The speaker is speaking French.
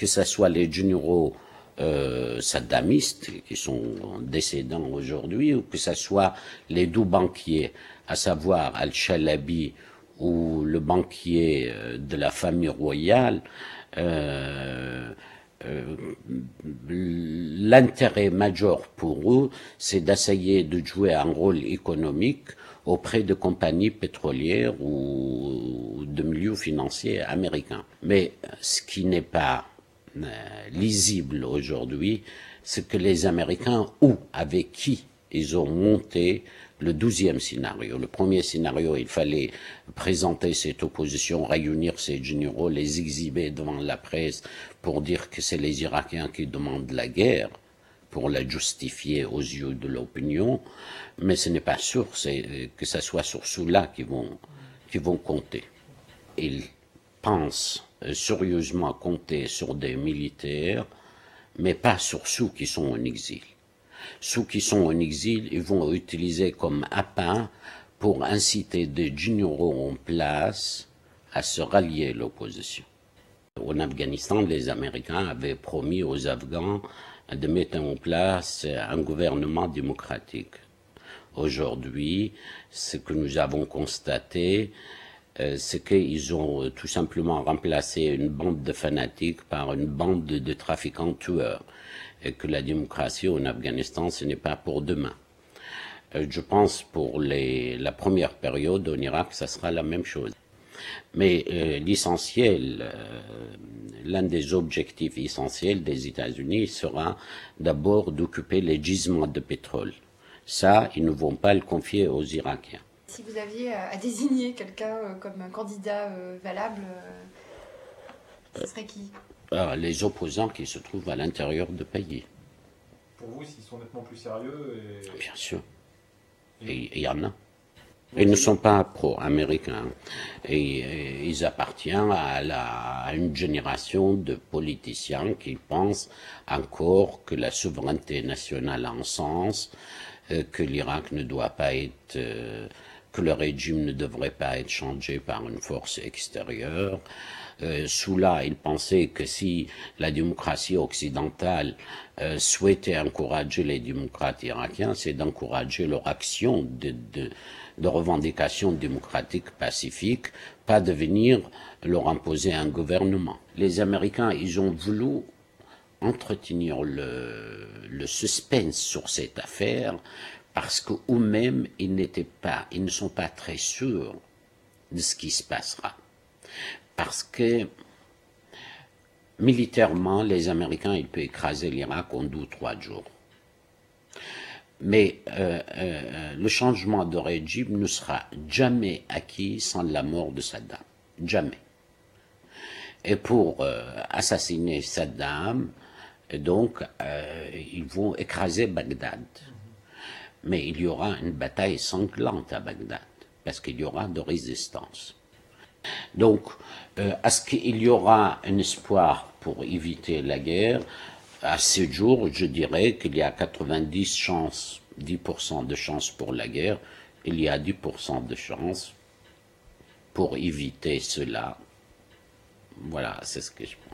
que ce soit les généraux saddamistes qui sont décédants aujourd'hui, ou que ce soit les deux banquiers, à savoir Al-Chalabi ou le banquier de la famille royale, l'intérêt majeur pour eux, c'est d'essayer de jouer un rôle économique auprès de compagnies pétrolières ou de milieux financiers américains. Mais ce qui n'est pas lisible aujourd'hui, c'est que les Américains, ou avec qui ils ont monté le 12e scénario. Le premier scénario, il fallait présenter cette opposition, réunir ces généraux, les exhiber devant la presse pour dire que c'est les Irakiens qui demandent la guerre, pour la justifier aux yeux de l'opinion, mais ce n'est pas sûr que ce soit sur ceux-là qui vont compter. Ils pensent sérieusement compter sur des militaires, mais pas sur ceux qui sont en exil. Ceux qui sont en exil, ils vont utiliser comme appât pour inciter des généraux en place à se rallier à l'opposition. En Afghanistan, les Américains avaient promis aux Afghans de mettre en place un gouvernement démocratique. Aujourd'hui, ce que nous avons constaté, c'est qu'ils ont tout simplement remplacé une bande de fanatiques par une bande de trafiquants tueurs, et que la démocratie en Afghanistan, ce n'est pas pour demain. Je pense pour la première période en Irak, ça sera la même chose. Mais l'essentiel, l'un des objectifs essentiels des États-Unis sera d'abord d'occuper les gisements de pétrole. Ça, ils ne vont pas le confier aux Irakiens. Si vous aviez à désigner quelqu'un comme un candidat valable, ce serait qui? Les opposants qui se trouvent à l'intérieur du pays. Pour vous, s'ils sont nettement plus sérieux Bien sûr. Et il y en a. Ils ne sont pas pro-américains. Et ils appartiennent à une génération de politiciens qui pensent encore que la souveraineté nationale a un sens, que l'Irak ne doit pas être, que le régime ne devrait pas être changé par une force extérieure. Sous-là, ils pensaient que si la démocratie occidentale souhaitait encourager les démocrates irakiens, c'est d'encourager leur action de revendication démocratique pacifique, pas de venir leur imposer un gouvernement. Les Américains, ils ont voulu entretenir le suspense sur cette affaire parce qu'eux-mêmes, ils ne sont pas très sûrs de ce qui se passera. Parce que militairement, les Américains, ils peuvent écraser l'Irak en 2 ou 3 jours. Mais le changement de régime ne sera jamais acquis sans la mort de Saddam. Jamais. Et pour assassiner Saddam, donc, ils vont écraser Bagdad. Mais il y aura une bataille sanglante à Bagdad, parce qu'il y aura de résistance. Donc, est-ce qu'il y aura un espoir pour éviter la guerre? À ce jour, je dirais qu'il y a 10% de chances pour la guerre, il y a 10% de chances pour éviter cela. Voilà, c'est ce que je pense.